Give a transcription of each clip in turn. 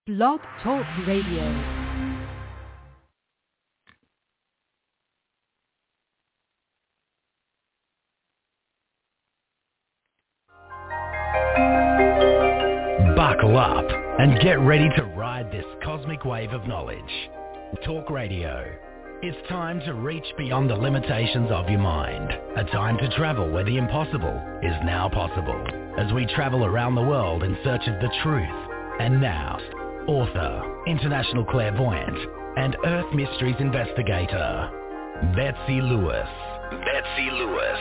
Blog Talk Radio. Buckle up and get ready to ride this cosmic wave of knowledge. Talk Radio. It's time to reach beyond the limitations of your mind. A time to travel where the impossible is now possible. As we travel around the world in search of the truth. And now, author, international clairvoyant, and Earth Mysteries investigator, Betsy Lewis. Betsy Lewis.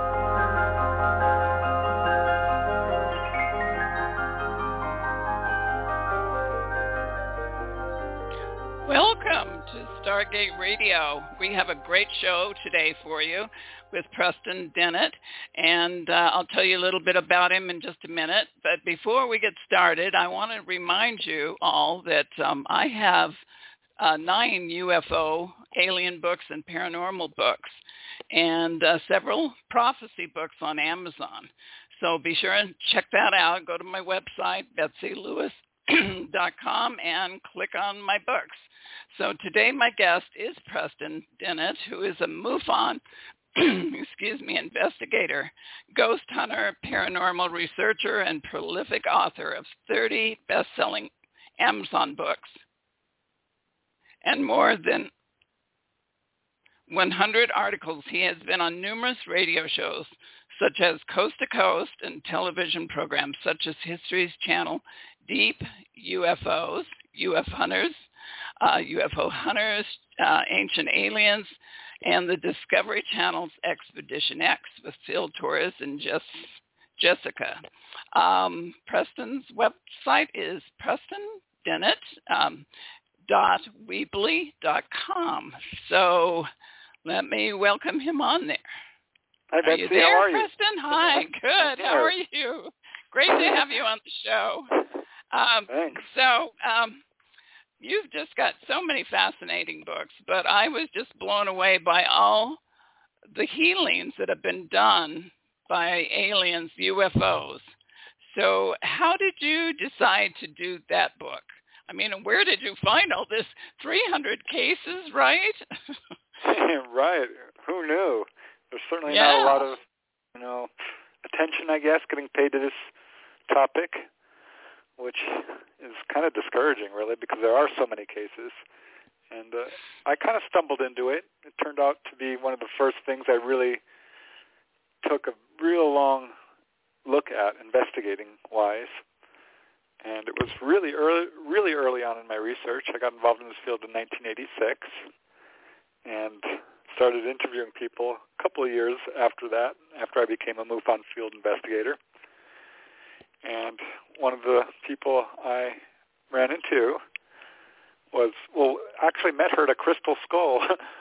Welcome to Stargate Radio. We have a great show today for you with Preston Dennett, and I'll tell you a little bit about him in just a minute. But before we get started, I want to remind you all that I have 9 UFO alien books and paranormal books, and several prophecy books on Amazon. So be sure and check that out. Go to my website, BetsyLewis.com, and click on my books. So today my guest is Preston Dennett, who is a MUFON investigator, ghost hunter, paranormal researcher, and prolific author of 30 best-selling Amazon books and more than 100 articles. He has been on numerous radio shows such as Coast to Coast and television programs such as History's Channel, Deep UFOs, UFO Hunters, Ancient Aliens, and the Discovery Channel's Expedition X with Phil Torres and Jessica. Preston's website is PrestonDennett.weebly.com. So let me welcome him on there. Hi, Betsy. Are you there, how are you? Preston? Hi, good. How are you? Great to have you on the show. Thanks. So you've just got so many fascinating books, but I was just blown away by all the healings that have been done by aliens, UFOs. So how did you decide to do that book? I mean, where did you find all this? 300 cases, right? Right. Who knew? There's certainly not a lot of, attention, I guess, getting paid to this topic, which is kind of discouraging, really, because there are so many cases. And I kind of stumbled into it. It turned out to be one of the first things I really took a real long look at, investigating-wise. And it was really early on in my research. I got involved in this field in 1986 and started interviewing people a couple of years after that, after I became a MUFON field investigator. And one of the people I ran into actually met her at a Crystal Skull,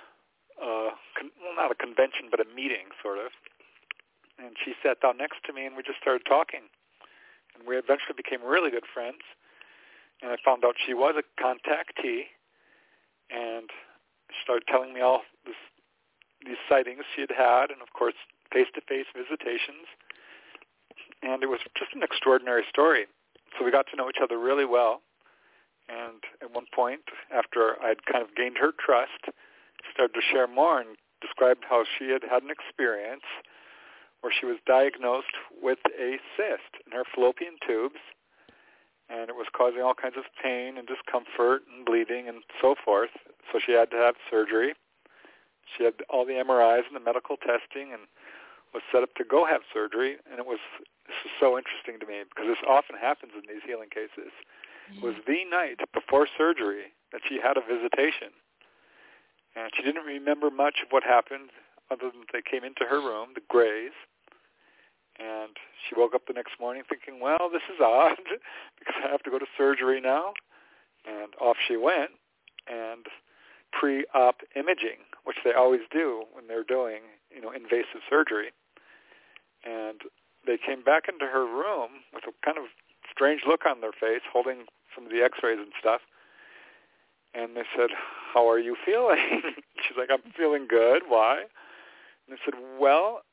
not a convention, but a meeting, sort of. And she sat down next to me, and we just started talking. And we eventually became really good friends. And I found out she was a contactee, and she started telling me all these sightings she had, and, of course, face-to-face visitations. And it was just an extraordinary story. So we got to know each other really well. And at one point, after I'd kind of gained her trust, she started to share more and described how she had had an experience where she was diagnosed with a cyst in her fallopian tubes, and it was causing all kinds of pain and discomfort and bleeding and so forth. So she had to have surgery. She had all the MRIs and the medical testing and was set up to go have surgery, and this was so interesting to me because this often happens in these healing cases. It was the night before surgery that she had a visitation, and she didn't remember much of what happened other than they came into her room, the Greys, and she woke up the next morning thinking, well, this is odd because I have to go to surgery now, and off she went, and pre-op imaging, which they always do when they're doing, invasive surgery. And they came back into her room with a kind of strange look on their face, holding some of the x-rays and stuff. And they said, how are you feeling? She's like, I'm feeling good. Why? And they said, well,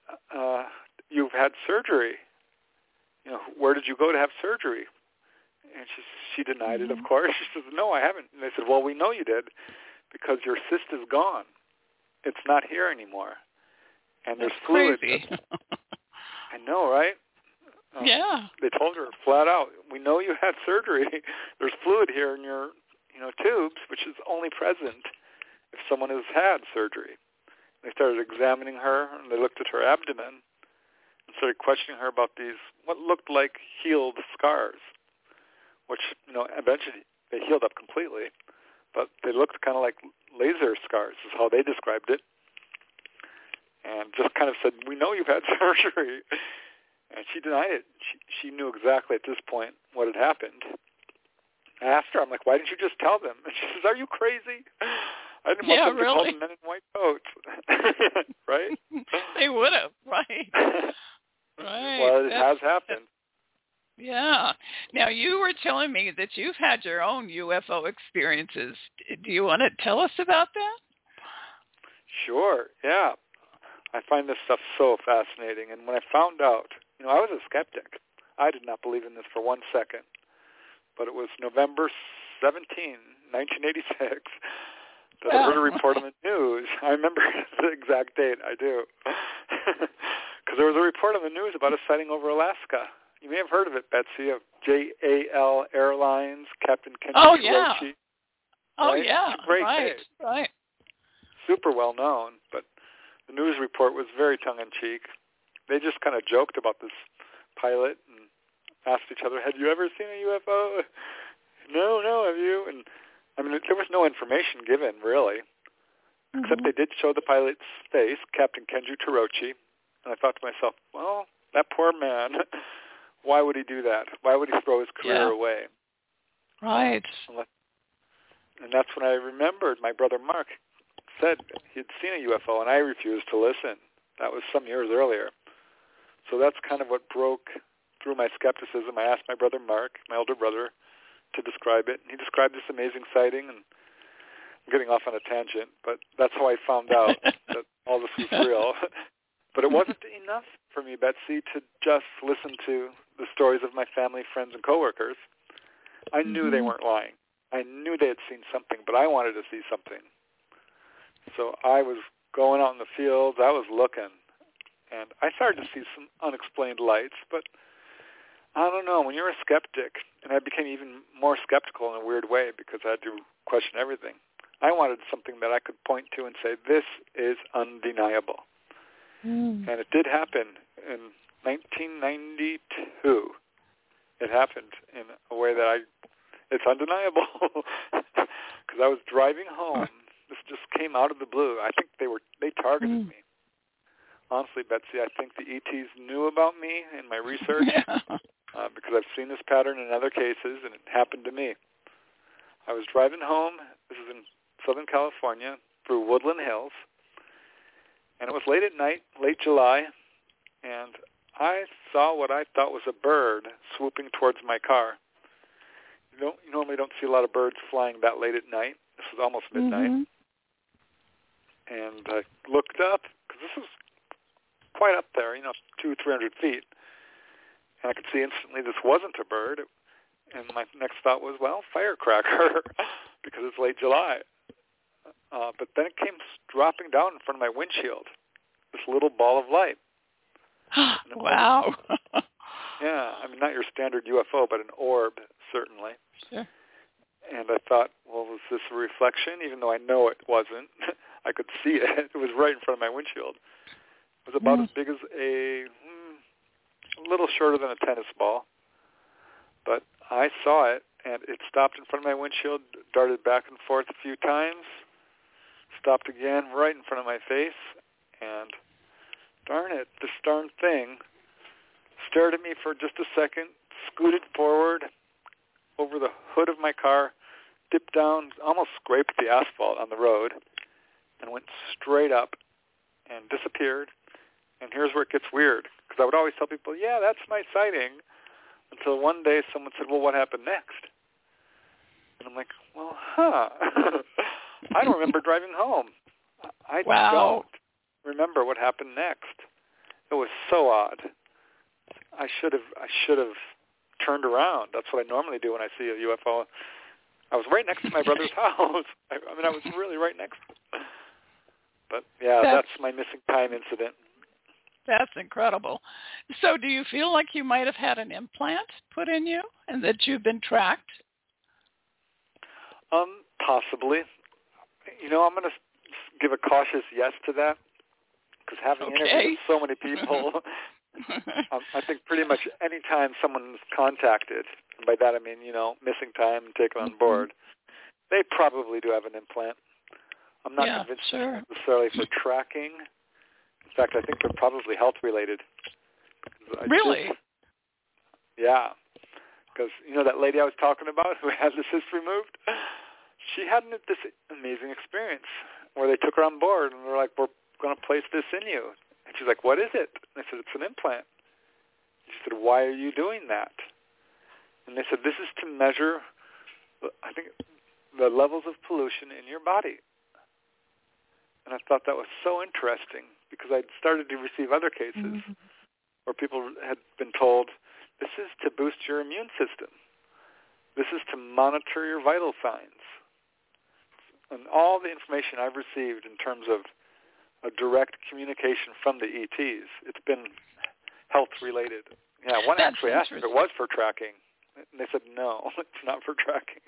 you've had surgery. Where did you go to have surgery? And she denied it, of course. She says, no, I haven't. And they said, well, we know you did because your cyst is gone. It's not here anymore. And there's fluid. Crazy. I know, right? Yeah. They told her flat out, we know you had surgery. There's fluid here in your tubes, which is only present if someone has had surgery. They started examining her, and they looked at her abdomen and started questioning her about these, what looked like healed scars, which, eventually they healed up completely, but they looked kind of like laser scars is how they described it, and just kind of said, we know you've had surgery. And she denied it. She knew exactly at this point what had happened. I asked her, I'm like, why didn't you just tell them? And she says, are you crazy? I didn't want them to call them men in white coats. Right? They would have, right. Right. Well, it has happened. Yeah. Now, you were telling me that you've had your own UFO experiences. Do you want to tell us about that? Sure, yeah. I find this stuff so fascinating. And when I found out, I was a skeptic. I did not believe in this for 1 second. But it was November 17, 1986, that I heard a report on the news. I remember the exact date. I do. Because there was a report on the news about a sighting over Alaska. You may have heard of it, Betsy, of JAL Airlines, Captain Kenji Hiroshi. Oh, right? yeah. It's a great case. Right. Super well known, but the news report was very tongue-in-cheek. They just kind of joked about this pilot and asked each other, have you ever seen a UFO? No, have you? And there was no information given, really, except they did show the pilot's face, Captain Kenji Hiroshi, and I thought to myself, well, that poor man, why would he do that? Why would he throw his career away? Right. And that's when I remembered my brother Mark said he'd seen a UFO, and I refused to listen. That was some years earlier. So that's kind of what broke through my skepticism. I asked my brother Mark, my older brother, to describe it. And he described this amazing sighting, and I'm getting off on a tangent, but that's how I found out that all this was real. But it wasn't enough for me, Betsy, to just listen to the stories of my family, friends, and coworkers. I knew they weren't lying. I knew they had seen something, but I wanted to see something. So I was going out in the fields. I was looking, and I started to see some unexplained lights, but I don't know. When you're a skeptic, and I became even more skeptical in a weird way because I had to question everything, I wanted something that I could point to and say, this is undeniable. And it did happen in 1992. It happened in a way that it's undeniable because I was driving home. This just came out of the blue. I think they targeted me. Honestly, Betsy, I think the ETs knew about me in my research because I've seen this pattern in other cases, and it happened to me. I was driving home. This is in Southern California through Woodland Hills, and it was late at night, late July, and I saw what I thought was a bird swooping towards my car. You normally don't see a lot of birds flying that late at night. This was almost midnight. And I looked up, because this was quite up there, 200-300 feet. And I could see instantly this wasn't a bird. And my next thought was, well, firecracker, because it's late July. But then it came dropping down in front of my windshield, this little ball of light. Wow. Yeah, not your standard UFO, but an orb, certainly. Sure. And I thought, well, was this a reflection? Even though I know it wasn't. I could see it. It was right in front of my windshield. It was about as big as a little shorter than a tennis ball. But I saw it, and it stopped in front of my windshield, darted back and forth a few times, stopped again right in front of my face, and darn it, this darn thing stared at me for just a second, scooted forward over the hood of my car, dipped down, almost scraped the asphalt on the road, and went straight up and disappeared. And here's where it gets weird, because I would always tell people, yeah, that's my sighting, until one day someone said, well, what happened next? And I'm like, well, I don't remember driving home. I don't remember what happened next. It was so odd. I should have turned around. That's what I normally do when I see a UFO. I was right next to my brother's house. I was really right next to him. But, yeah, that's my missing time incident. That's incredible. So do you feel like you might have had an implant put in you and that you've been tracked? Possibly. I'm going to give a cautious yes to that, because having interviewed so many people, I think pretty much any time someone's contacted, and by that I mean, missing time and taken on board, they probably do have an implant. I'm not convinced necessarily for tracking. In fact, I think they're probably health-related. Really? Yeah. Because, that lady I was talking about who had the cyst removed, she had this amazing experience where they took her on board and they're like, we're going to place this in you. And she's like, what is it? And I said, it's an implant. She said, why are you doing that? And they said, this is to measure, I think, the levels of pollution in your body. And I thought that was so interesting because I'd started to receive other cases where people had been told, this is to boost your immune system. This is to monitor your vital signs. And all the information I've received in terms of a direct communication from the ETs, it's been health-related. Yeah, one actually asked if it was for tracking. And they said, no, it's not for tracking.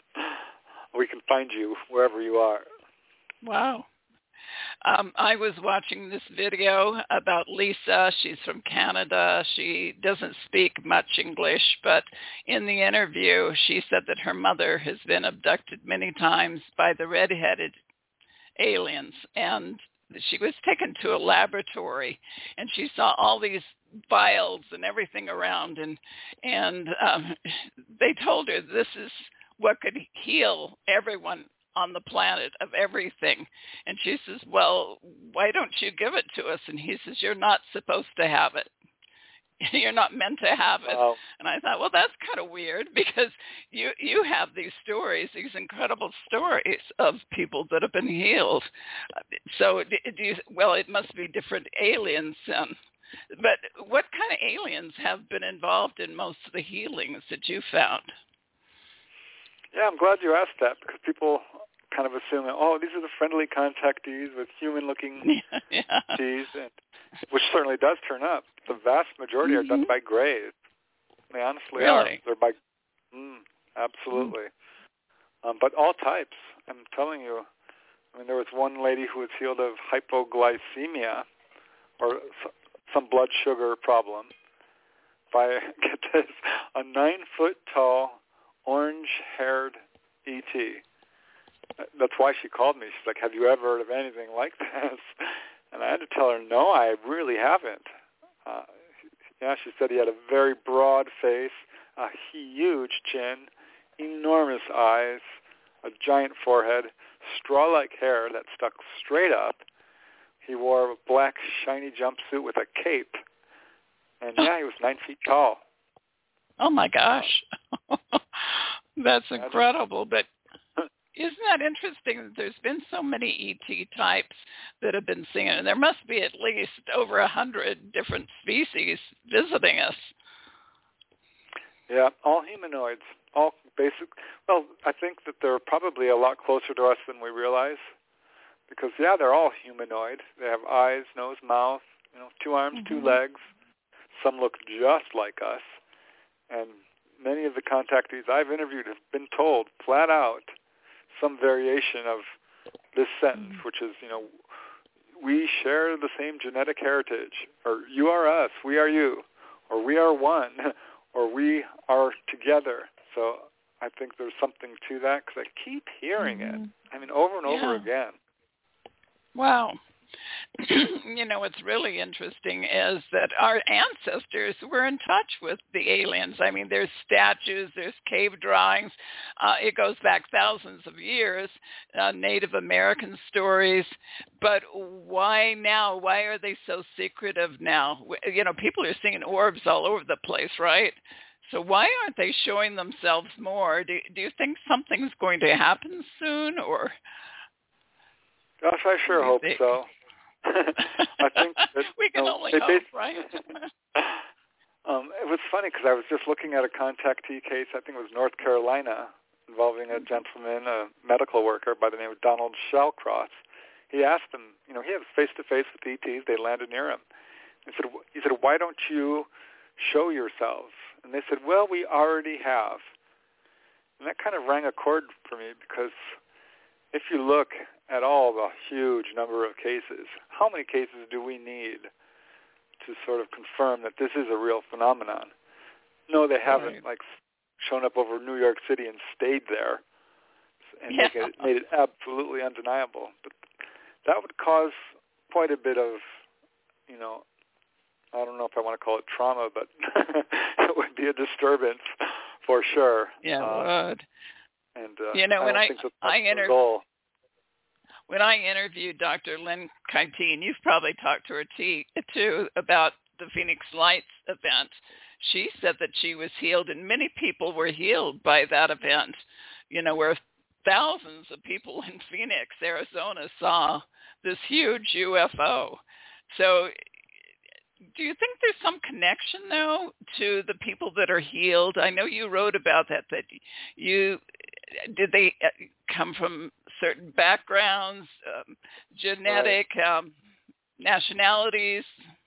We can find you wherever you are. Wow. I was watching this video about Lisa. She's from Canada. She doesn't speak much English, but in the interview, she said that her mother has been abducted many times by the red-headed aliens, and she was taken to a laboratory, and she saw all these vials and everything around, and they told her this is what could heal everyone on the planet of everything. And she says, well, why don't you give it to us? And he says, you're not supposed to have it. You're not meant to have it. Wow. And I thought, well, that's kind of weird because you have these stories, these incredible stories of people that have been healed. So it must be different aliens then. But what kind of aliens have been involved in most of the healings that you found? Yeah, I'm glad you asked that because people kind of assume, these are the friendly contactees with human-looking teeth, which certainly does turn up. The vast majority are done by Greys. They honestly are. They're by, absolutely. But all types. I'm telling you. There was one lady who was healed of hypoglycemia or some blood sugar problem by, get this, a 9-foot-tall, orange-haired ET. That's why she called me. She's like, have you ever heard of anything like this? And I had to tell her, no, I really haven't. She said he had a very broad face, a huge chin, enormous eyes, a giant forehead, straw-like hair that stuck straight up. He wore a black, shiny jumpsuit with a cape. And, he was 9 feet tall. Oh, my gosh. That's incredible. But isn't that interesting that there's been so many ET types that have been seen? And there must be at least over 100 different species visiting us. Yeah, all humanoids, all basic. Well, I think that they're probably a lot closer to us than we realize because, they're all humanoid. They have eyes, nose, mouth, 2 arms, 2 legs. Some look just like us. And many of the contactees I've interviewed have been told flat out some variation of this sentence, which is, we share the same genetic heritage, or you are us, we are you, or we are one, or we are together. So I think there's something to that because I keep hearing it. Over and over again. Wow. What's really interesting is that our ancestors were in touch with the aliens. There's statues, there's cave drawings. It goes back thousands of years, Native American stories. But why now? Why are they so secretive now? People are seeing orbs all over the place, right? So why aren't they showing themselves more? Do you think something's going to happen soon, or? Gosh, I sure hope so. I think that, we can only hope, right? It was funny because I was just looking at a contactee case, I think it was North Carolina, involving a gentleman, a medical worker by the name of Donald Shallcross. He asked them, he had face-to-face with ETs. They landed near him. He said, why don't you show yourselves? And they said, well, we already have. And that kind of rang a chord for me because if you look at all the huge number of cases, how many cases do we need to sort of confirm that this is a real phenomenon? No, they haven't shown up over New York City and stayed there and made it absolutely undeniable. But that would cause quite a bit of, I don't know if I want to call it trauma, but it would be a disturbance for sure. Yeah, it would. And when I think that's the goal. When I interviewed Dr. Lynn Keiteen, you've probably talked to her too about the Phoenix Lights event. She said that she was healed, and many people were healed by that event, where thousands of people in Phoenix, Arizona, saw this huge UFO. So do you think there's some connection, though, to the people that are healed? I know you wrote about that did they come from certain backgrounds, genetic, nationalities?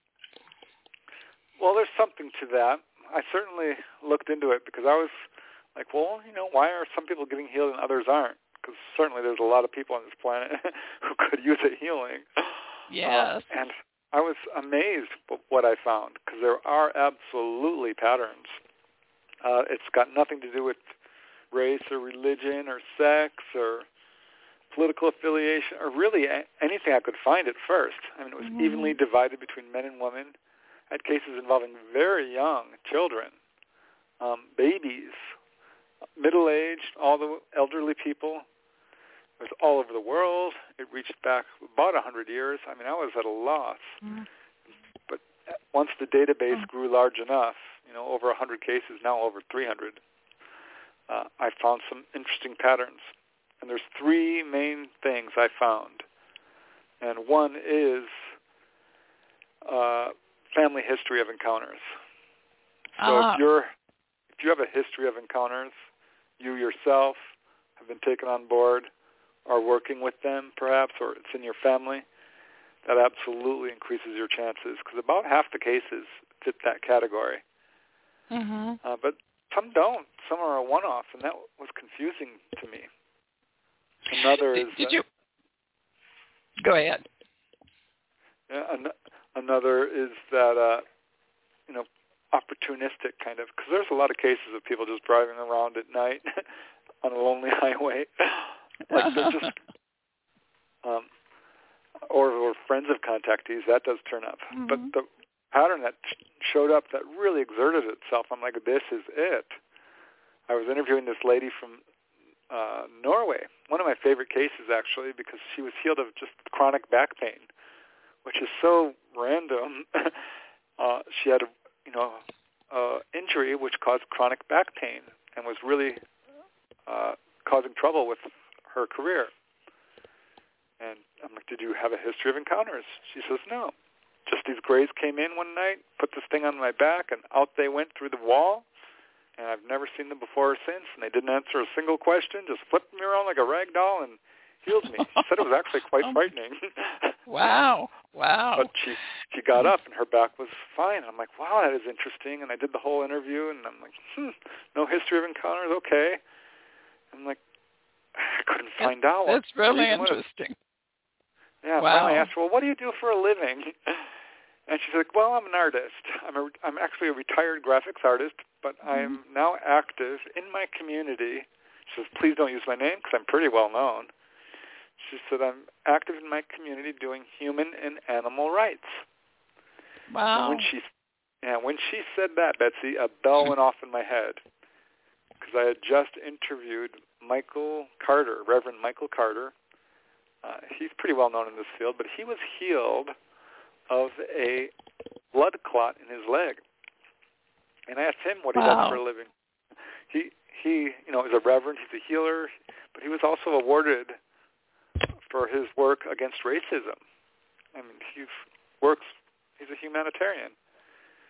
Well, there's something to that. I certainly looked into it because I was like, well, why are some people getting healed and others aren't? Because certainly there's a lot of people on this planet who could use a healing. Yes. And I was amazed with what I found because there are absolutely patterns. It's got nothing to do with race or religion or sex or political affiliation or really anything I could find at first. I mean, it was evenly divided between men and women. I had cases involving very young children, babies, middle-aged, all the elderly people. It was all over the world. It reached back about 100 years. I mean, I was at a loss. But once the database grew large enough, over 100 cases, now over 300, I found some interesting patterns. And there's three main things I found. And one is family history of encounters. So if you have a history of encounters, you yourself have been taken on board, are working with them perhaps, or it's in your family, that absolutely increases your chances because about half the cases fit that category. But some don't. Some are a one-off, and that was confusing to me. Another is... Did you... Go ahead. Yeah, another is that, opportunistic kind of, because there's a lot of cases of people just driving around at night on a lonely highway. Like they're just... or friends of contactees, that does turn up. But the pattern that showed up that really exerted itself, I'm like, this is it. I was interviewing this lady from Norway, one of my favorite cases actually, because she was healed of just chronic back pain, which is so random. She had a injury which caused chronic back pain and was really causing trouble with her career. And I'm like, did you have a history of encounters? She says, no. Just these grays came in one night, put this thing on my back, and out they went through the wall. And I've never seen them before or since, and they didn't answer a single question, just flipped me around like a rag doll and healed me. She said it was actually quite frightening. Wow. But she got up, and her back was fine. I'm like, wow, that is interesting. And I did the whole interview, and I'm like, no history of encounters, okay. I'm like, I couldn't find out. That's really interesting. Yeah, wow. Finally I asked her, well, what do you do for a living? And she's like, well, I'm an artist. I'm actually a retired graphics artist, but I'm now active in my community. She says, please don't use my name because I'm pretty well known. She said, I'm active in my community doing human and animal rights. Wow. And when she said that, Betsy, a bell went off in my head because I had just interviewed Michael Carter, Reverend Michael Carter. He's pretty well known in this field, but he was healed of a blood clot in his leg. And I asked him what he does for a living. He is a reverend, he's a healer, but he was also awarded for his work against racism. I mean, he's a humanitarian.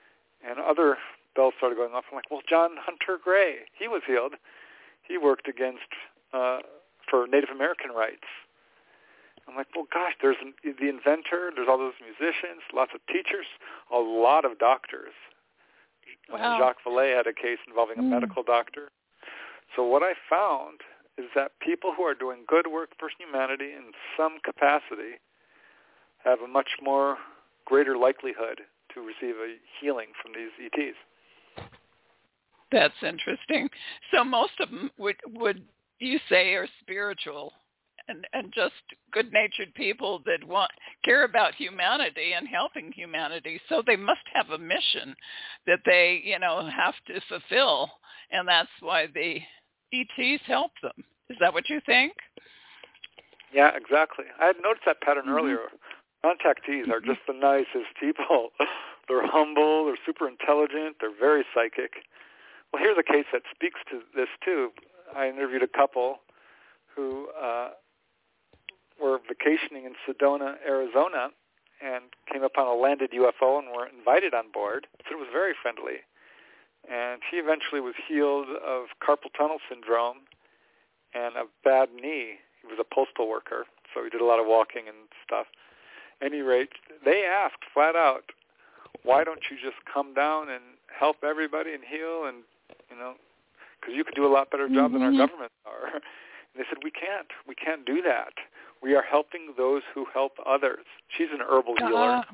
And other bells started going off. I'm like, well, John Hunter Gray, he was healed. He worked against for Native American rights. I'm like, well, gosh, there's the inventor, there's all those musicians, lots of teachers, a lot of doctors. Wow. Jacques Vallée had a case involving a medical doctor. So what I found is that people who are doing good work for humanity in some capacity have a much more greater likelihood to receive a healing from these ETs. That's interesting. So most of them would you say are spiritual and just good-natured people that care about humanity and helping humanity. So they must have a mission that they, have to fulfill, and that's why the ETs help them. Is that what you think? Yeah, exactly. I had noticed that pattern earlier. Contactees are just the nicest people. They're humble, they're super intelligent, they're very psychic. Well, here's a case that speaks to this, too. I interviewed a couple who were vacationing in Sedona, Arizona, and came upon a landed UFO and were invited on board. So it was very friendly. And she eventually was healed of carpal tunnel syndrome and a bad knee. He was a postal worker, so he did a lot of walking and stuff. At any rate, they asked flat out, why don't you just come down and help everybody and heal, and because you could do a lot better job than our government are. And they said, we can't do that. We are helping those who help others. She's an herbal healer.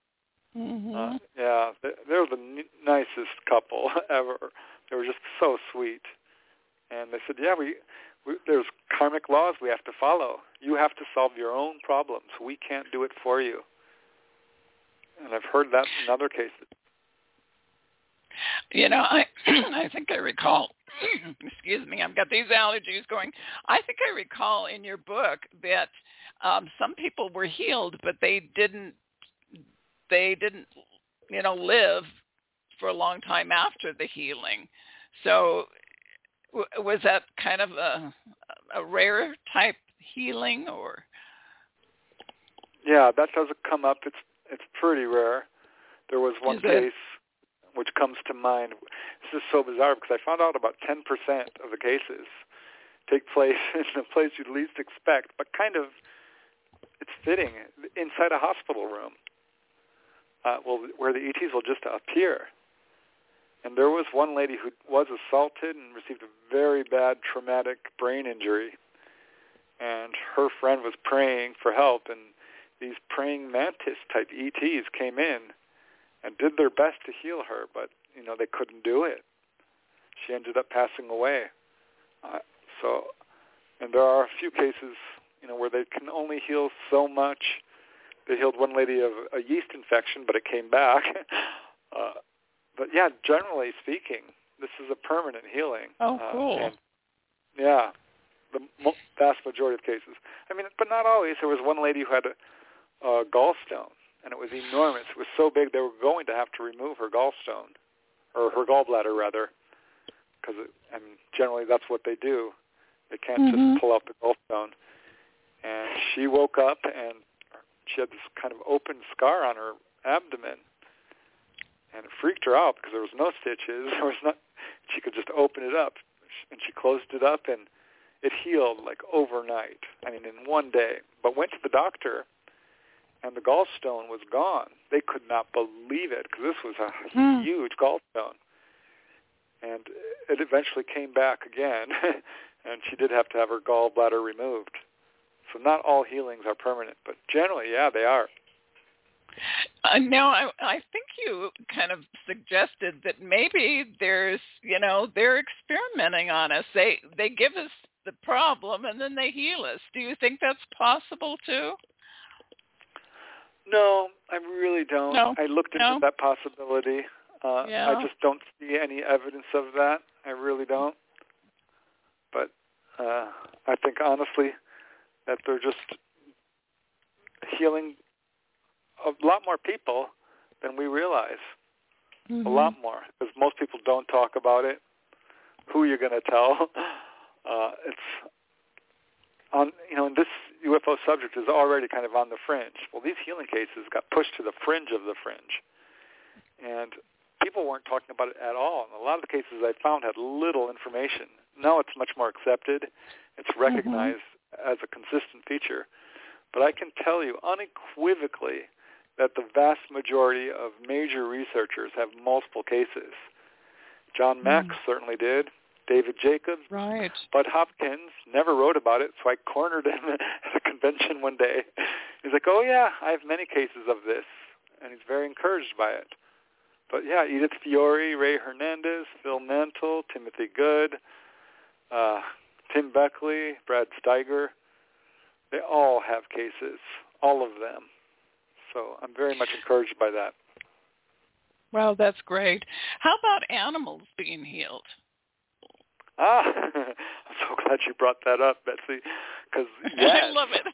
Yeah, they're the nicest couple ever. They were just so sweet. And they said, yeah, we there's karmic laws we have to follow. You have to solve your own problems. We can't do it for you. And I've heard that in other cases. I think I recall, excuse me, I've got these allergies going. I think I recall in your book that some people were healed, but they didn't, live for a long time after the healing. So was that kind of a rare type healing, or? Yeah, that doesn't come up. It's pretty rare. There was one case which comes to mind. This is so bizarre because I found out about 10% of the cases take place in the place you'd least expect, but kind of it's fitting, inside a hospital room, where the ETs will just appear. And there was one lady who was assaulted and received a very bad traumatic brain injury, and her friend was praying for help, and these praying mantis-type ETs came in and did their best to heal her, but, they couldn't do it. She ended up passing away. And there are a few cases, where they can only heal so much. They healed one lady of a yeast infection, but it came back. But yeah, generally speaking, this is a permanent healing. Oh, cool. The vast majority of cases. But not always. There was one lady who had a gallstone, and it was enormous. It was so big they were going to have to remove her gallstone, or her gallbladder, rather, because generally that's what they do. They can't just pull out the gallstone. And she woke up, and she had this kind of open scar on her abdomen, and it freaked her out because there was no stitches. She could just open it up, and she closed it up, and it healed like overnight. In one day. But went to the doctor, and the gallstone was gone. They could not believe it because this was a huge gallstone. And it eventually came back again, and she did have to have her gallbladder removed. So not all healings are permanent, but generally, yeah, they are. Now, I think you kind of suggested that maybe there's, they're experimenting on us. They give us the problem and then they heal us. Do you think that's possible too? No, I really don't. No. I looked into that possibility. Yeah. I just don't see any evidence of that. I really don't. But I think, honestly, that they're just healing a lot more people than we realize. A lot more, because most people don't talk about it. Who you're going to tell? It's on, and this UFO subject is already kind of on the fringe. Well, these healing cases got pushed to the fringe of the fringe, and people weren't talking about it at all. And a lot of the cases I found had little information. Now it's much more accepted. It's recognized as a consistent feature. But I can tell you unequivocally that the vast majority of major researchers have multiple cases. John Mack certainly did. David Jacobs. Right. Bud Hopkins never wrote about it, so I cornered him at a convention one day. He's like, oh, yeah, I have many cases of this. And he's very encouraged by it. But, yeah, Edith Fiore, Ray Hernandez, Phil Mantle, Timothy Good, Tim Beckley, Brad Steiger, they all have cases, all of them. So I'm very much encouraged by that. Well, that's great. How about animals being healed? I'm so glad you brought that up, Betsy, because yes. I love it.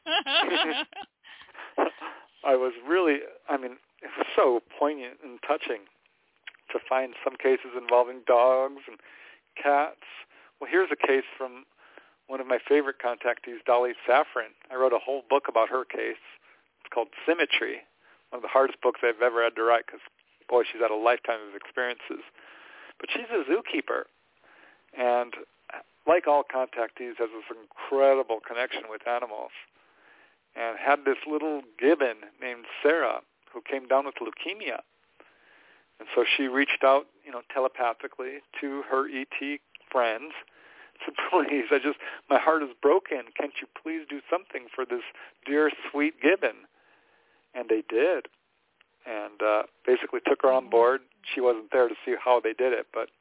I was really, it was so poignant and touching to find some cases involving dogs and cats. Well, here's a case from one of my favorite contactees, Dolly Safran. I wrote a whole book about her case. It's called Symmetry, one of the hardest books I've ever had to write because, boy, she's had a lifetime of experiences. But she's a zookeeper. And like all contactees, has this incredible connection with animals, and had this little gibbon named Sarah who came down with leukemia. And so she reached out, telepathically to her ET friends. Said, please, my heart is broken. Can't you please do something for this dear, sweet gibbon? And they did. And basically took her on board. She wasn't there to see how they did it, but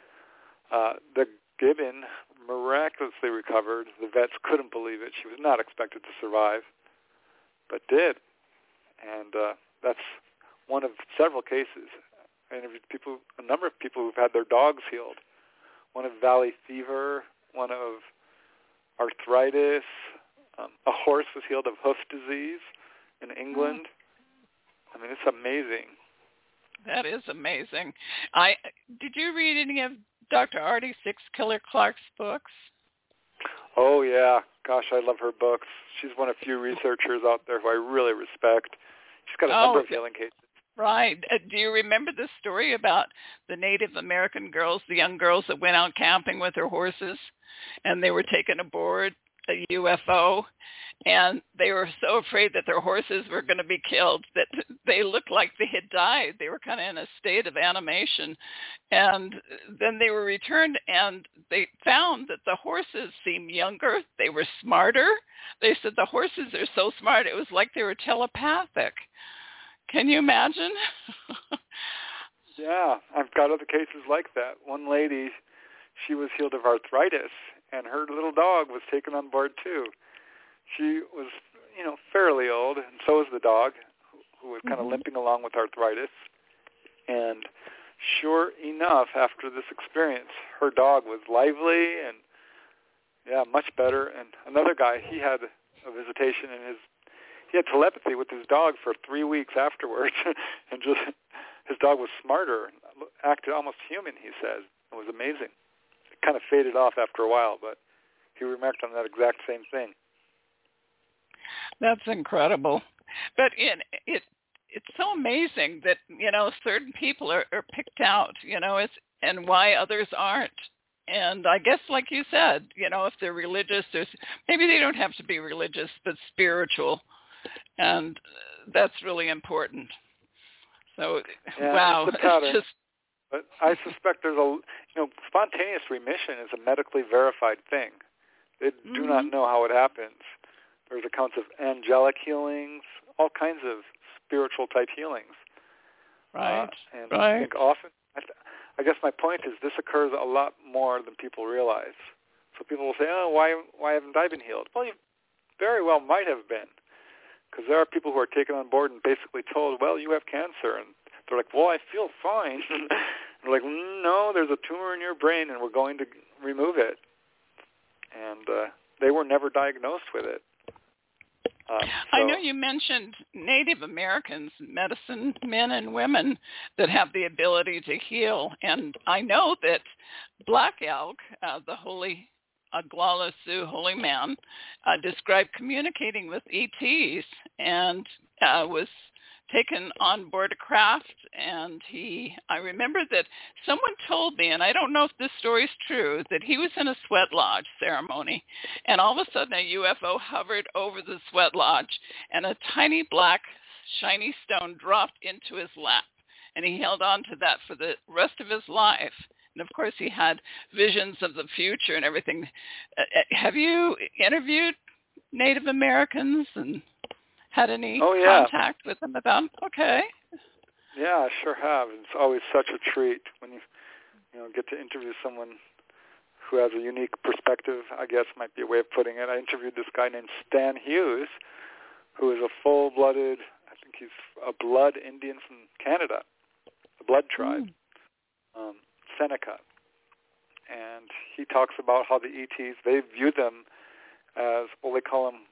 the gibbon miraculously recovered. The vets couldn't believe it. She was not expected to survive, but did. And that's one of several cases. I interviewed a number of people who've had their dogs healed. One of valley fever, one of arthritis. A horse was healed of hoof disease in England. It's amazing. That is amazing. Did you read any of Dr. Artie Six Killer Clark's books? Oh, yeah. Gosh, I love her books. She's one of few researchers out there who I really respect. She's got a number of healing cases. Right. Do you remember the story about the Native American girls, the young girls that went out camping with their horses, and they were taken aboard a UFO, and they were so afraid that their horses were going to be killed that they looked like they had died. They were kind of in a state of animation. And then they were returned, and they found that the horses seemed younger. They were smarter. They said the horses are so smart, it was like they were telepathic. Can you imagine? Yeah, I've got other cases like that. One lady, she was healed of arthritis, and her little dog was taken on board too. She was, fairly old, and so was the dog, who was kind of limping along with arthritis. And sure enough, after this experience, her dog was lively and, much better. And another guy, he had a visitation, and he had telepathy with his dog for 3 weeks afterwards, and his dog was smarter, acted almost human, he says. It was amazing. It kind of faded off after a while, but he remarked on that exact same thing. That's incredible. But it's so amazing that, certain people are picked out, and why others aren't. And I guess, like you said, if they're religious, maybe they don't have to be religious, but spiritual. And that's really important. So, wow. It's just... But I suspect there's spontaneous remission is a medically verified thing. They do not know how it happens. There's accounts of angelic healings, all kinds of spiritual type healings. Right. I think often, I guess my point is this occurs a lot more than people realize. So people will say, oh, why haven't I been healed? Well, you very well might have been. Because there are people who are taken on board and basically told, well, you have cancer. And they're like, well, I feel fine. They're like, no, there's a tumor in your brain, and we're going to remove it. And they were never diagnosed with it. I know you mentioned Native Americans, medicine men and women that have the ability to heal. And I know that Black Elk, the holy Aglala Sioux holy man, described communicating with ETs and was taken on board a craft, and I remember that someone told me, and I don't know if this story is true, that he was in a sweat lodge ceremony, and all of a sudden a UFO hovered over the sweat lodge, and a tiny black shiny stone dropped into his lap, and he held on to that for the rest of his life. And of course, he had visions of the future and everything. Have you interviewed Native Americans and had any contact with them about them? Okay. Yeah, I sure have. It's always such a treat when you get to interview someone who has a unique perspective, I guess might be a way of putting it. I interviewed this guy named Stan Hughes, who is a full-blooded, I think he's a blood Indian from Canada, the Blood Tribe, Seneca. And he talks about how the ETs, they view them as, well, they call them,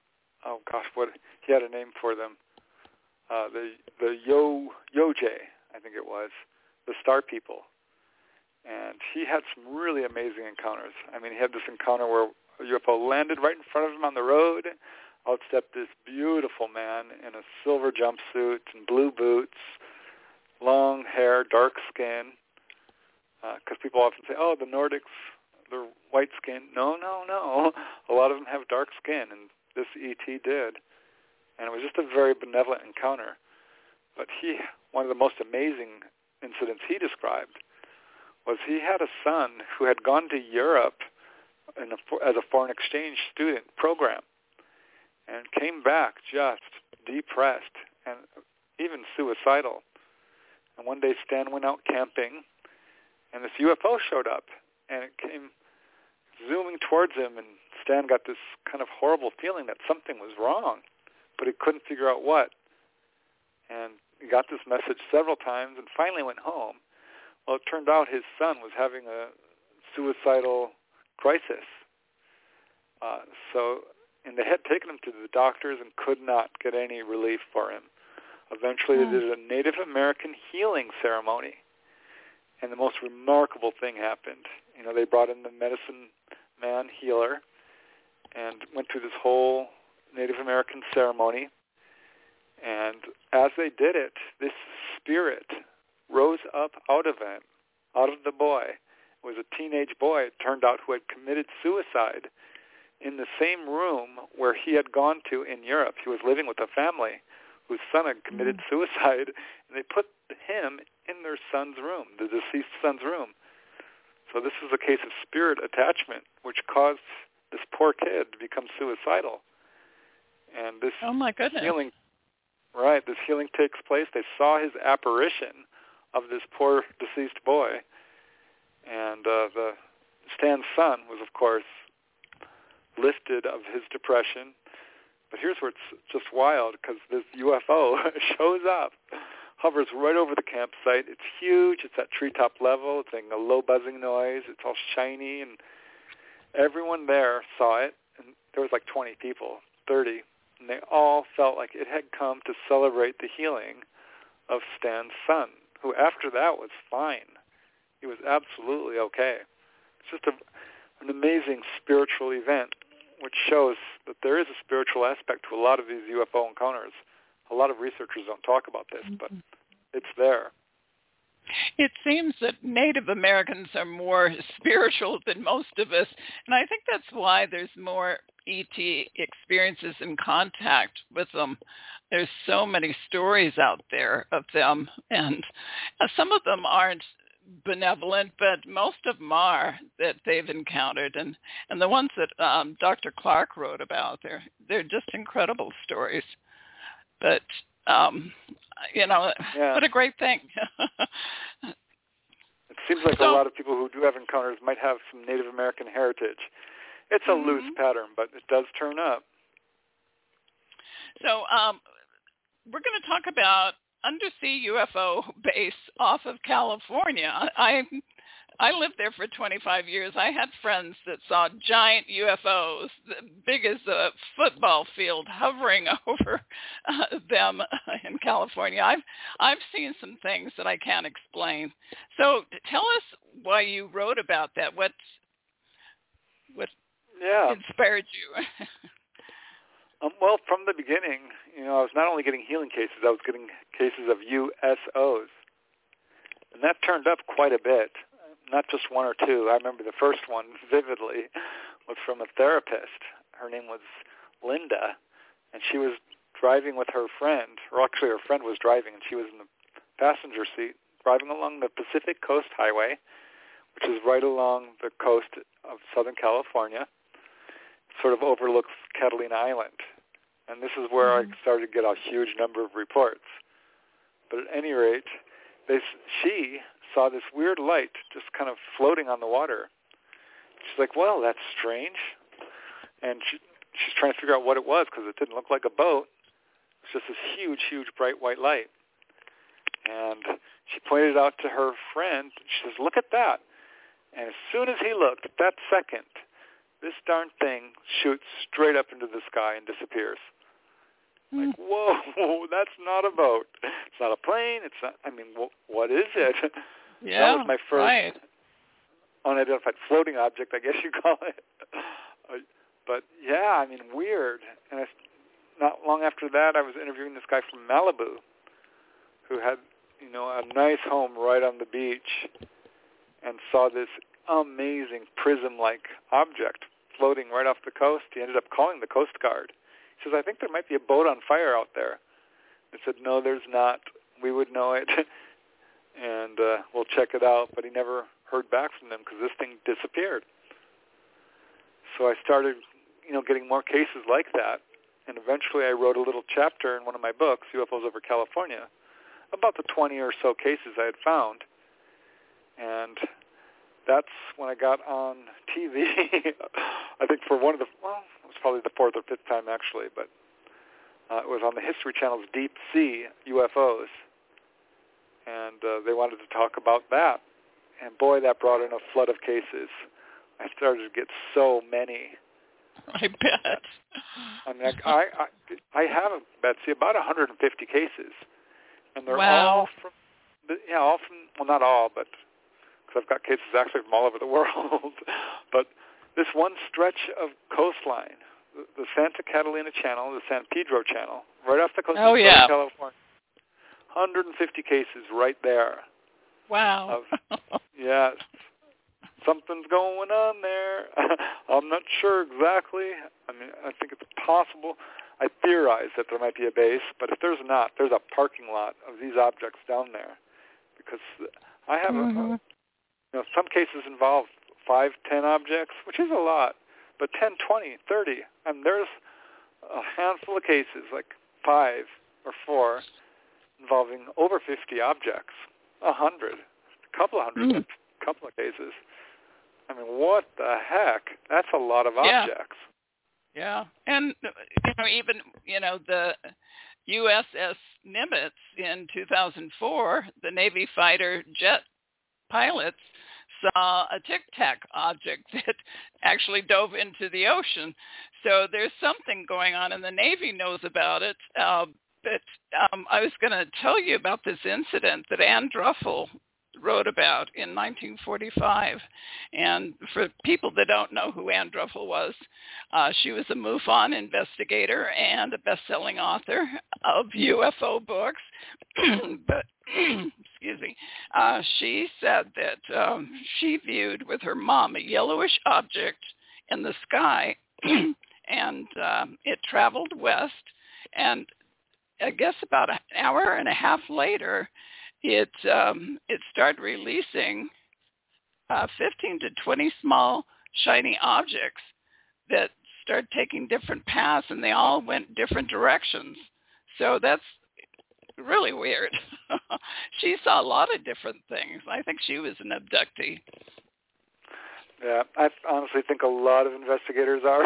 he had a name for them, the Yojay, I think it was, the Star People. And he had some really amazing encounters. I mean, he had this encounter where a UFO landed right in front of him on the road. Out stepped this beautiful man in a silver jumpsuit and blue boots, long hair, dark skin. Because people often say, oh, the Nordics, they're white skin. No. A lot of them have dark skin, and this ET did. And it was just a very benevolent encounter. But one of the most amazing incidents he described was he had a son who had gone to Europe as a foreign exchange student program and came back just depressed and even suicidal. And one day Stan went out camping, and this UFO showed up, and it came zooming towards him, and Stan got this kind of horrible feeling that something was wrong, but he couldn't figure out what. And he got this message several times and finally went home. Well, it turned out his son was having a suicidal crisis. And they had taken him to the doctors and could not get any relief for him. Eventually, they did a Native American healing ceremony, and the most remarkable thing happened. They brought in the medicine man healer and went through this whole Native American ceremony. And as they did it, this spirit rose up out of the boy. It was a teenage boy, it turned out, who had committed suicide in the same room where he had gone to in Europe. He was living with a family whose son had committed suicide, and they put him in their son's room, the deceased son's room. So this is a case of spirit attachment, which caused this poor kid to become suicidal. And this healing, this healing takes place. They saw his apparition of this poor deceased boy, and Stan's son was, of course, lifted of his depression. But here's where it's just wild, because this UFO shows up, hovers right over the campsite. It's huge. It's at treetop level. It's making a low buzzing noise. It's all shiny, and everyone there saw it. And there was like 20 people, 30, and they all felt like it had come to celebrate the healing of Stan's son, who after that was fine. He was absolutely okay. It's just an amazing spiritual event, which shows that there is a spiritual aspect to a lot of these UFO encounters. A lot of researchers don't talk about this, but it's there. It seems that Native Americans are more spiritual than most of us, and I think that's why there's more ET experiences in contact with them. There's so many stories out there of them, and some of them aren't benevolent, but most of them are, that they've encountered, and the ones that Dr. Clark wrote about, they're just incredible stories. But what a great thing. It seems like a lot of people who do have encounters might have some Native American heritage. It's a loose pattern, but it does turn up. So we're going to talk about undersea UFO base off of California. I lived there for 25 years. I had friends that saw giant UFOs, big as a football field, hovering over them in California. I've seen some things that I can't explain. So tell us why you wrote about that. What inspired you? Well, from the beginning, I was not only getting healing cases, I was getting cases of USOs. And that turned up quite a bit, not just one or two. I remember the first one vividly was from a therapist. Her name was Linda, and she was driving with her friend, or actually her friend was driving, and she was in the passenger seat, driving along the Pacific Coast Highway, which is right along the coast of Southern California, sort of overlooks Catalina Island. And this is where I started to get a huge number of reports. But at any rate, she saw this weird light just kind of floating on the water. She's like, well, that's strange. And she's trying to figure out what it was because it didn't look like a boat. It's just this huge, huge, bright white light. And she pointed it out to her friend. She says, look at that. And as soon as he looked, at that second, this darn thing shoots straight up into the sky and disappears. Like, whoa, that's not a boat. It's not a plane. It's not, what is it? Yeah, that was my first right. unidentified floating object, I guess you call it. But, yeah, weird. And not long after that, I was interviewing this guy from Malibu who had, a nice home right on the beach and saw this amazing prism-like object floating right off the coast. He ended up calling the Coast Guard. He says, I think there might be a boat on fire out there. I said, no, there's not. We would know it, and we'll check it out. But he never heard back from them because this thing disappeared. So I started, getting more cases like that, and eventually I wrote a little chapter in one of my books, UFOs Over California, about the 20 or so cases I had found. And that's when I got on TV, I think for it was probably the fourth or fifth time actually, but it was on the History Channel's Deep Sea UFOs. And they wanted to talk about that. And boy, that brought in a flood of cases. I started to get so many. I bet. I have, Betsy, about 150 cases. And they're wow. all from, well, not all, but because I've got cases actually from all over the world. But this one stretch of coastline, the Santa Catalina Channel, the San Pedro Channel, right off the coast of Southern California, 150 cases right there. Wow. Yes. Something's going on there. I'm not sure exactly. I think it's possible. I theorize that there might be a base, but if there's not, there's a parking lot of these objects down there. Because I have some cases involve 5, 10 objects, which is a lot, but 10, 20, 30. And there's a handful of cases, like 5 or 4, involving over 50 objects, 100, a couple of hundred, a couple of cases. What the heck? That's a lot of objects. Yeah. And, even, the USS Nimitz in 2004, the Navy fighter jet pilots saw a Tic Tac object that actually dove into the ocean. So there's something going on, and the Navy knows about it. But I was going to tell you about this incident that Anne Druffel wrote about in 1945. And for people that don't know who Anne Druffel was, she was a MUFON investigator and a best-selling author of UFO books. But excuse me, she said that she viewed with her mom a yellowish object in the sky, and it traveled west, and I guess about an hour and a half later, it started releasing 15 to 20 small shiny objects that started taking different paths, and they all went different directions. So that's really weird. She saw a lot of different things. I think she was an abductee. Yeah, I honestly think a lot of investigators are.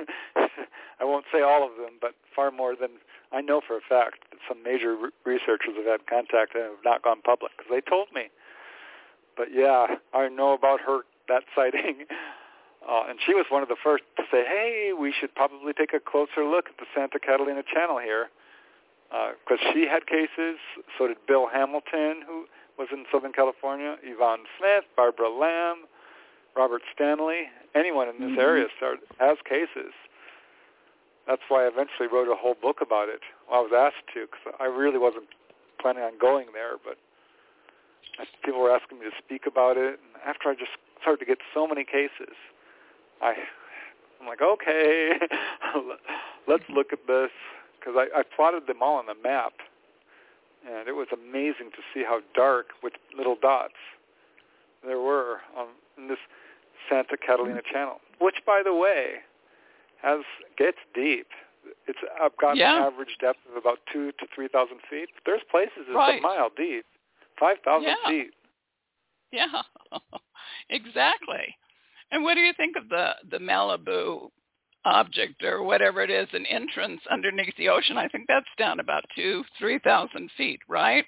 I won't say all of them, but far more than I know for a fact that some major researchers have had contact and have not gone public because they told me. But yeah, I know about that sighting. And she was one of the first to say, hey, we should probably take a closer look at the Santa Catalina Channel here. Because she had cases, so did Bill Hamilton, who was in Southern California, Yvonne Smith, Barbara Lamb, Robert Stanley. Anyone in this area has cases. that's why I eventually wrote a whole book about it. Well, I was asked to, because I really wasn't planning on going there, but people were asking me to speak about it. And after I just started to get so many cases, I'm like, okay, let's look at this, because I plotted them all on the map, and it was amazing to see how dark with little dots there were in this Santa Catalina Channel, which, by the way, gets deep. I've got an average depth of about 2,000 to 3,000 feet. There's places it's a mile deep, 5,000 feet. Yeah, exactly. And what do you think of the Malibu object, or whatever it is, an entrance underneath the ocean? I think that's down about 3,000 feet, right?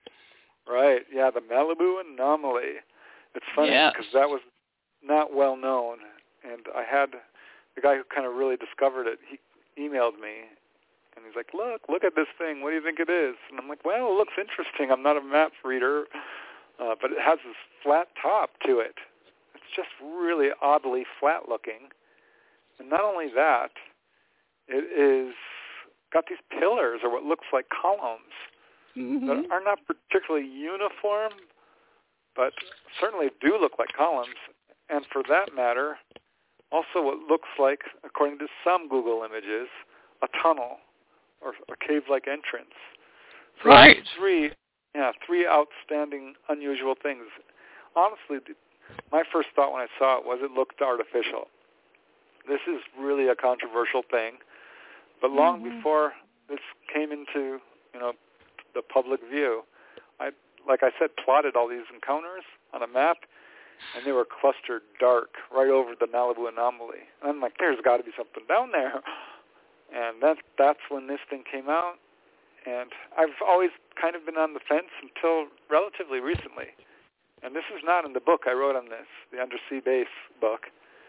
Right, yeah, the Malibu anomaly. It's funny because that was not well known, and I had the guy who kind of really discovered it. He emailed me, and he's like, look at this thing. What do you think it is? And I'm like, well, it looks interesting. I'm not a map reader, but it has this flat top to it. It's just really oddly flat looking. And not only that, it is got these pillars, or what looks like columns, that are not particularly uniform, but certainly do look like columns. And for that matter, also what looks like, according to some Google images, a tunnel or a cave-like entrance. So three outstanding, unusual things. Honestly, my first thought when I saw it was it looked artificial. This is really a controversial thing, but long before this came into the public view, I plotted all these encounters on a map, and they were clustered dark right over the Malibu anomaly. And I'm like, there's got to be something down there. And that's when this thing came out. And I've always kind of been on the fence until relatively recently. And this is not in the book I wrote on this, the Undersea Base book.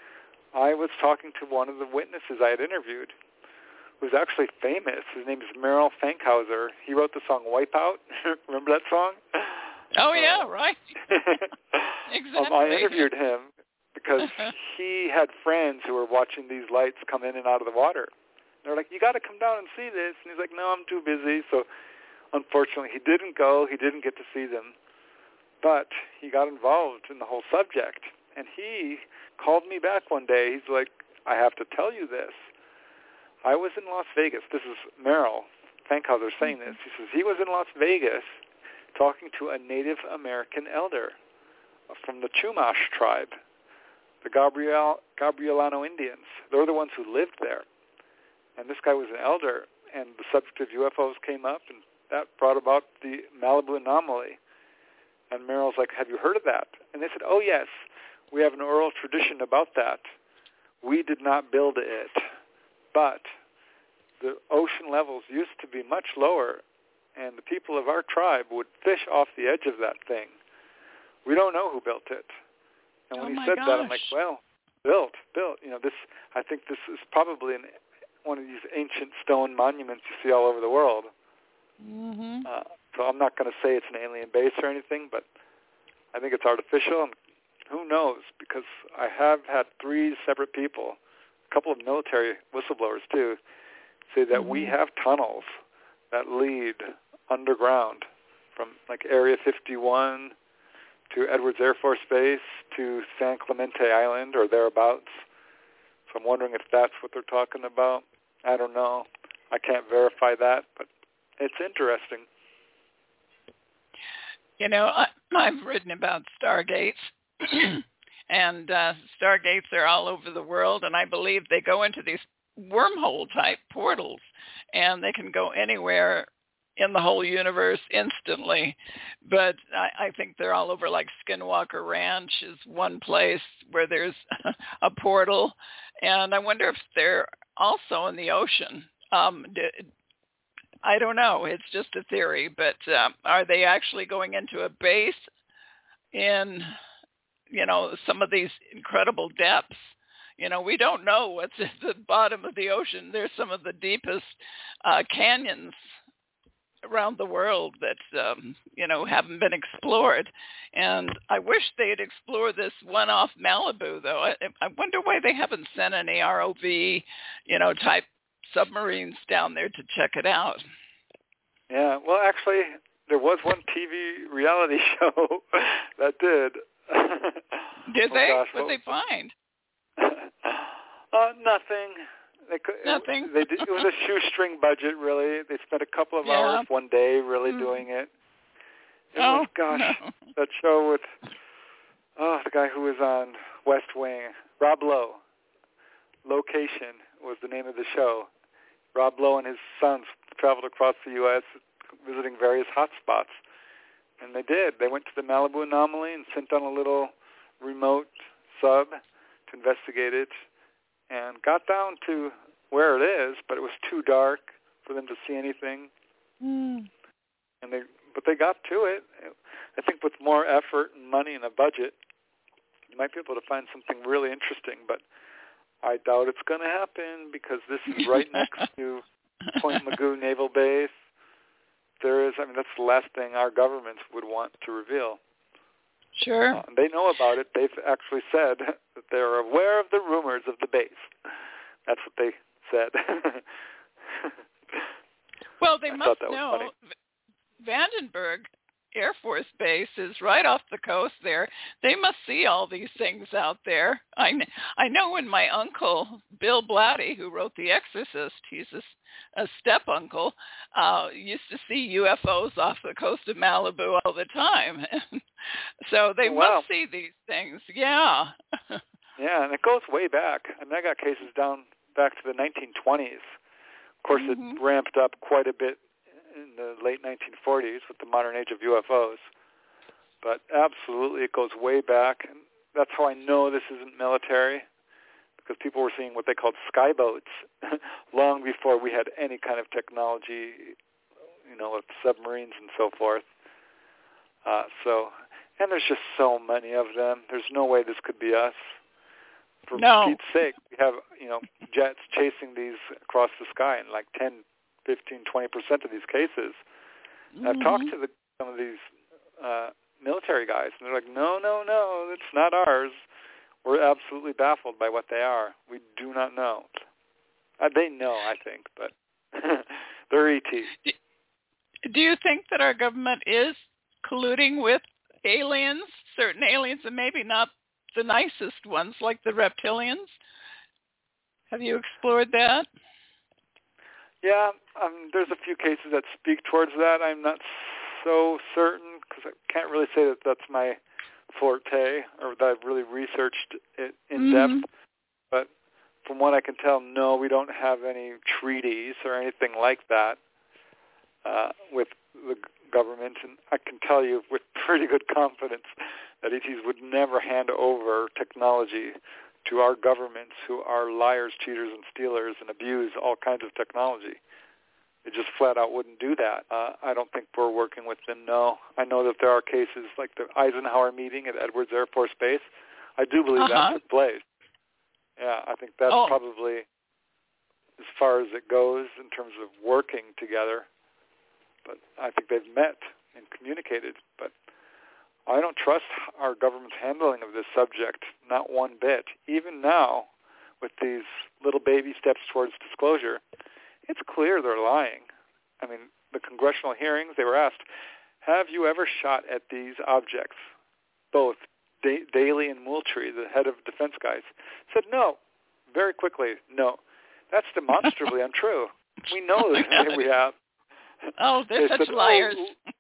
I was talking to one of the witnesses I had interviewed, who's actually famous. His name is Merrill Fankhauser. He wrote the song Wipeout. Remember that song? Oh, yeah, right. Exactly. I interviewed him because he had friends who were watching these lights come in and out of the water. They're like, you got to come down and see this. And he's like, no, I'm too busy. So unfortunately, he didn't go. He didn't get to see them. But he got involved in the whole subject. And he called me back one day. He's like, I have to tell you this. I was in Las Vegas. This is Merrill Fankhauser saying this. He says he was in Las Vegas talking to a Native American elder from the Chumash tribe, the Gabrielano Indians. They're the ones who lived there. And this guy was an elder, and the subject of UFOs came up, and that brought about the Malibu anomaly. And Merrill's like, have you heard of that? And they said, oh, yes, we have an oral tradition about that. We did not build it, but the ocean levels used to be much lower, and the people of our tribe would fish off the edge of that thing. We don't know who built it. And when he said that, I'm like, well, built. I think this is probably one of these ancient stone monuments you see all over the world. So I'm not going to say it's an alien base or anything, but I think it's artificial. And who knows? Because I have had 3 separate people, a couple of military whistleblowers too, say that we have tunnels that lead underground from like Area 51 to Edwards Air Force Base to San Clemente Island or thereabouts. So I'm wondering if that's what they're talking about. I don't know. I can't verify that, but it's interesting. I've written about stargates, and stargates are all over the world, and I believe they go into these wormhole-type portals, and they can go anywhere in the whole universe instantly. But I think they're all over, like Skinwalker Ranch is one place where there's a portal, and I wonder if they're also in the ocean. I don't know. It's just a theory, but are they actually going into a base in, some of these incredible depths? We don't know what's at the bottom of the ocean. There's some of the deepest canyons around the world that, haven't been explored. And I wish they'd explore this one off Malibu, though. I wonder why they haven't sent any ROV, type submarines down there to check it out. Yeah, well, actually, there was one TV reality show that did. Did they? Gosh, what did they find? Nothing. Nothing? It was a shoestring budget, really. They spent a couple of hours one day really doing it. It was, that show with the guy who was on West Wing, Rob Lowe. Location was the name of the show. Rob Lowe and his sons traveled across the U.S. visiting various hot spots. And they did. They went to the Malibu anomaly and sent on a little remote sub to investigate it and got down to where it is, but it was too dark for them to see anything. But they got to it. I think with more effort and money and a budget, you might be able to find something really interesting, but I doubt it's going to happen because this is right next to Point Mugu Naval Base. That's the last thing our governments would want to reveal. Sure. They know about it. They've actually said that they're aware of the rumors of the base. That's what they said. Well, they must know. Vandenberg Air Force Base is right off the coast there. They must see all these things out there. I know when my uncle, Bill Blatty, who wrote The Exorcist, he's a step-uncle, used to see UFOs off the coast of Malibu all the time. So they must see these things, Yeah, and it goes way back. I got cases down back to the 1920s. Of course, it ramped up quite a bit in the late 1940s with the modern age of UFOs. But absolutely, it goes way back. And that's how I know this isn't military, because people were seeing what they called skyboats long before we had any kind of technology, with submarines and so forth. And there's just so many of them. There's no way this could be us. For Pete's sake, we have, jets chasing these across the sky in like 10, 15, 20% of these cases. And I've talked to some of these military guys, and they're like, no, it's not ours. We're absolutely baffled by what they are. We do not know. They know, I think, but they're ET. Do you think that our government is colluding with aliens, certain aliens, and maybe not the nicest ones like the reptilians? Have you explored that? Yeah, there's a few cases that speak towards that. I'm not so certain because I can't really say that that's my forte or that I've really researched it in depth. But from what I can tell, no, we don't have any treaties or anything like that with the government. And I can tell you with pretty good confidence that ETs would never hand over technology to our governments, who are liars, cheaters, and stealers, and abuse all kinds of technology. They just flat out wouldn't do that. I don't think we're working with them, no. I know that there are cases like the Eisenhower meeting at Edwards Air Force Base. I do believe that took place. Yeah, I think that's probably as far as it goes in terms of working together. But I think they've met and communicated. But I don't trust our government's handling of this subject, not one bit. Even now, with these little baby steps towards disclosure, it's clear they're lying. I mean, the congressional hearings, they were asked, have you ever shot at these objects? Both Daley and Moultrie, the head of defense guys, said no. Very quickly, no. That's demonstrably untrue. We know that we have. Oh, they're such liars.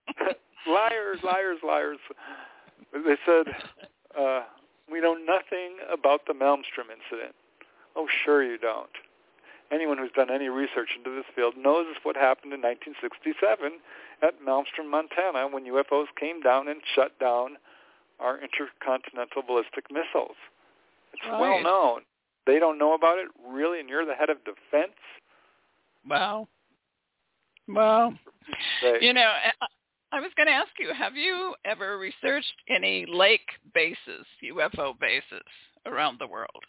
Liars. They said, we know nothing about the Malmstrom incident. Oh, sure you don't. Anyone who's done any research into this field knows what happened in 1967 at Malmstrom, Montana, when UFOs came down and shut down our intercontinental ballistic missiles. It's well known. They don't know about it, really, and you're the head of defense? Wow. I was going to ask you, have you ever researched any lake bases, UFO bases, around the world?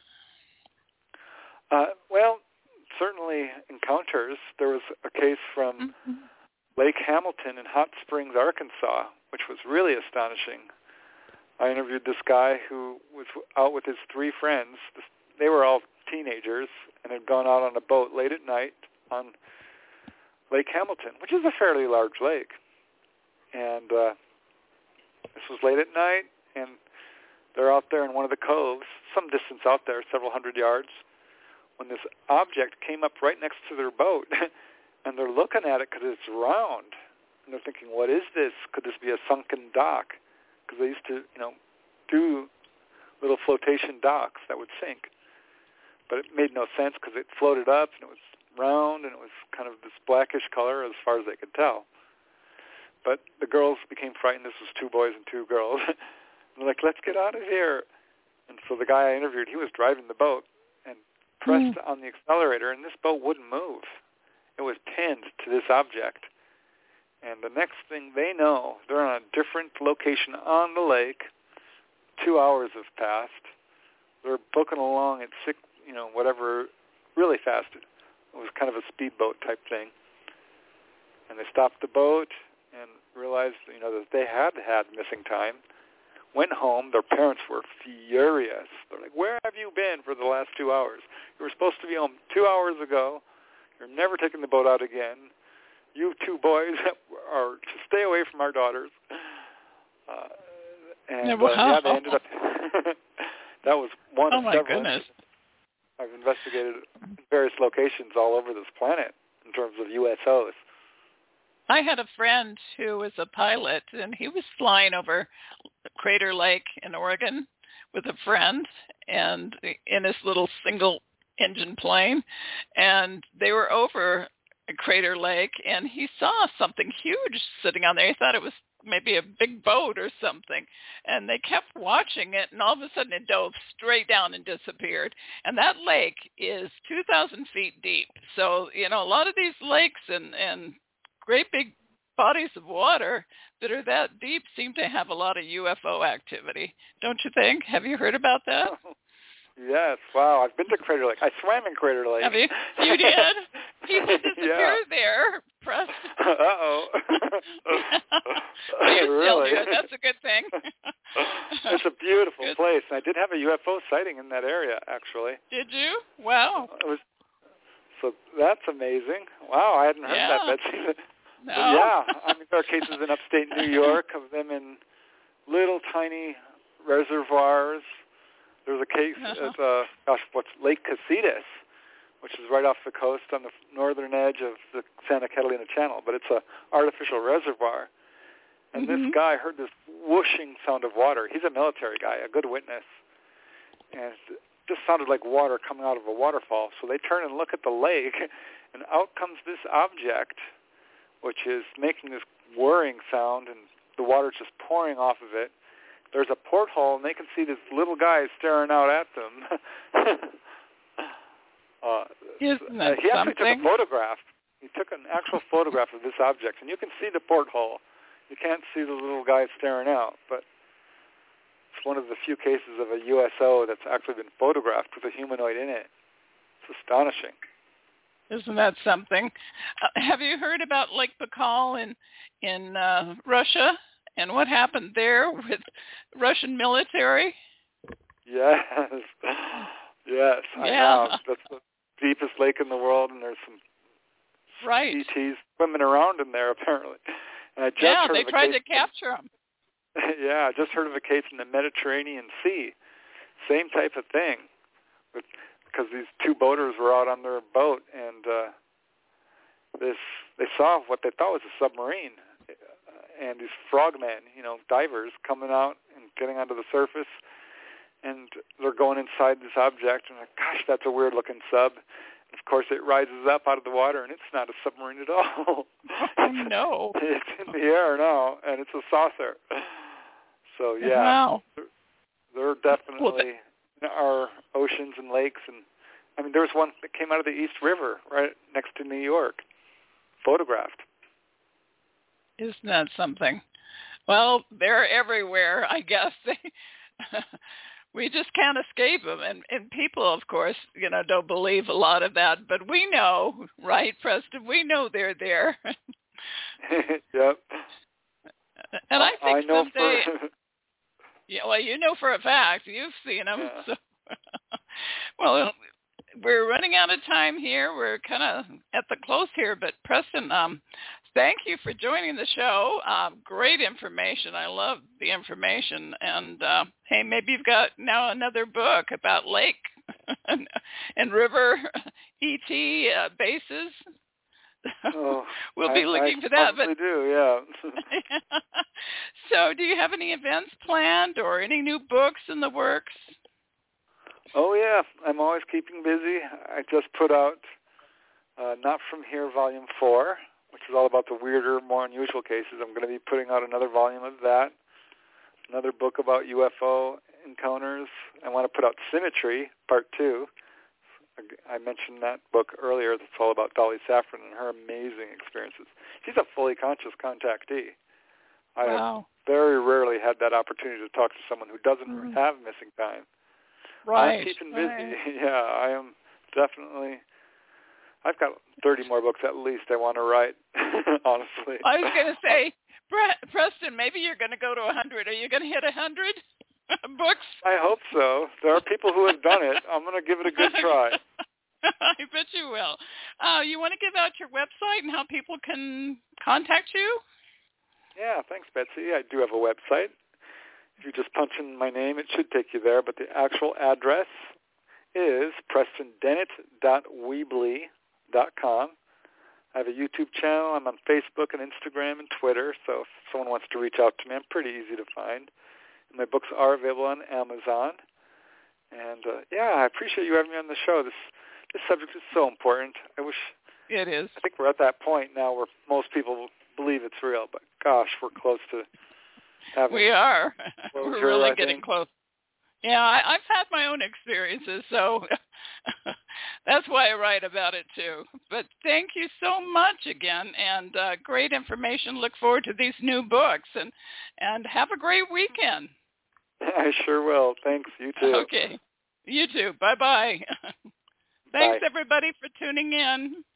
Well, certainly encounters. There was a case from Lake Hamilton in Hot Springs, Arkansas, which was really astonishing. I interviewed this guy who was out with his three friends. They were all teenagers and had gone out on a boat late at night on Lake Hamilton, which is a fairly large lake. And this was late at night, and they're out there in one of the coves, some distance out there, several hundred yards, when this object came up right next to their boat. And they're looking at it because it's round. And they're thinking, what is this? Could this be a sunken dock? Because they used to, do little flotation docks that would sink. But it made no sense because it floated up, and it was round, and it was kind of this blackish color as far as they could tell. But the girls became frightened. This was 2 boys and 2 girls. They're like, let's get out of here. And so the guy I interviewed, he was driving the boat and pressed on the accelerator, and this boat wouldn't move. It was pinned to this object. And the next thing they know, they're on a different location on the lake. 2 hours have passed. They're booking along at whatever, really fast. It was kind of a speedboat type thing. And they stopped the boat and realized, that they had missing time. Went home. Their parents were furious. They're like, where have you been for the last 2 hours? You were supposed to be home 2 hours ago. You're never taking the boat out again. You 2 boys are to stay away from our daughters. They ended up. That was one of several. Goodness. I've investigated various locations all over this planet in terms of USOs. I had a friend who was a pilot, and he was flying over Crater Lake in Oregon with a friend, and in his little single-engine plane, and they were over Crater Lake, and he saw something huge sitting on there. He thought it was maybe a big boat or something, and they kept watching it, and all of a sudden it dove straight down and disappeared. And that lake is 2,000 feet deep. So, a lot of these lakes and great big bodies of water that are that deep seem to have a lot of UFO activity. Don't you think? Have you heard about that? Yes. Wow. I've been to Crater Lake. I swam in Crater Lake. Have you? You did? People disappear there. Preston. Uh-oh. Really? That's a good thing. It's a beautiful place. And I did have a UFO sighting in that area, actually. Did you? Wow. So that's amazing. Wow, I hadn't heard that, Betsy. No. Yeah. There are cases in upstate New York of them in little tiny reservoirs. There's a case at, Lake Casitas, which is right off the coast on the northern edge of the Santa Catalina Channel, but it's an artificial reservoir. And this guy heard this whooshing sound of water. He's a military guy, a good witness. And it just sounded like water coming out of a waterfall. So they turn and look at the lake, and out comes this object, which is making this whirring sound, and the water's just pouring off of it. There's a porthole, and they can see this little guy staring out at them. Isn't that he actually something? took a photograph. He took an actual photograph of this object, and you can see the porthole. You can't see the little guy staring out, but it's one of the few cases of a USO that's actually been photographed with a humanoid in it. It's astonishing. Isn't that something? Have you heard about Lake Baikal in Russia and what happened there with Russian military? Yes. Yes, I have. That's the deepest lake in the world, and there's some ETs swimming around in there, apparently. And I just heard they tried to capture them. Yeah, I just heard of a case in the Mediterranean Sea. Same type of thing. Because these 2 boaters were out on their boat, and they saw what they thought was a submarine. And these frogmen, divers, coming out and getting onto the surface, and they're going inside this object, and like, gosh, that's a weird-looking sub. And of course, it rises up out of the water, and it's not a submarine at all. Oh, no. It's in the air now, and it's a saucer. So, yeah, wow. There definitely are oceans and lakes. And there was one that came out of the East River right next to New York, photographed. Isn't that something? Well, they're everywhere, I guess. We just can't escape them. And people, of course, don't believe a lot of that. But we know, right, Preston? We know they're there. Yep. And I think I know someday... Yeah, well, you know for a fact. You've seen them. Yeah. So. Well, we're running out of time here. We're kind of at the close here, but Preston, thank you for joining the show. Great information. I love the information. And, hey, maybe you've got now another book about lake and river ET bases. Oh, we'll be looking for that. I do, yeah. So do you have any events planned or any new books in the works? Oh, yeah. I'm always keeping busy. I just put out Not From Here, Volume 4, which is all about the weirder, more unusual cases. I'm going to be putting out another volume of that, another book about UFO encounters. I want to put out Symmetry, Part 2. I mentioned that book earlier. That's all about Dolly Safran and her amazing experiences. She's a fully conscious contactee. I have very rarely had that opportunity to talk to someone who doesn't have missing time. Right. I'm keeping busy. Yeah, I am definitely. I've got 30 more books at least I want to write, honestly. I was going to say, Preston, maybe you're going to go to 100. Are you going to hit 100 books? I hope so. There are people who have done it. I'm going to give it a good try. I bet you will. You want to give out your website and how people can contact you? Yeah, thanks, Betsy. I do have a website. If you just punch in my name, it should take you there, but the actual address is PrestonDennett.weebly.com. I have a YouTube channel. I'm on Facebook and Instagram and Twitter, so if someone wants to reach out to me, I'm pretty easy to find. And my books are available on Amazon. And, yeah, I appreciate you having me on the show. This subject is so important. It is. I think we're at that point now where most people believe it's real, but gosh, we're close to having We are. closure, We're really getting close. Yeah, I've had my own experiences, so that's why I write about it too. But thank you so much again, and great information. Look forward to these new books, and have a great weekend. I sure will. Thanks. You too. Okay. You too. Bye-bye. Thanks, everybody, for tuning in.